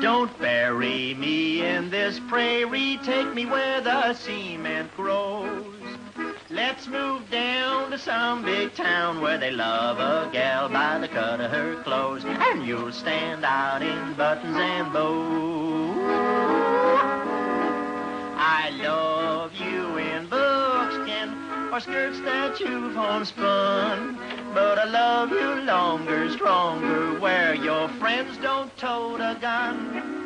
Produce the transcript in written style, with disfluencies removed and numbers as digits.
Don't bury me in this prairie, take me where the cement grows. Let's move down to some big town where they love a gal by the cut of her clothes, and you'll stand out in buttons and bows. I love you in buckskin or skirts that you've homespun, but I love you longer, stronger, where your friends don't tote a gun.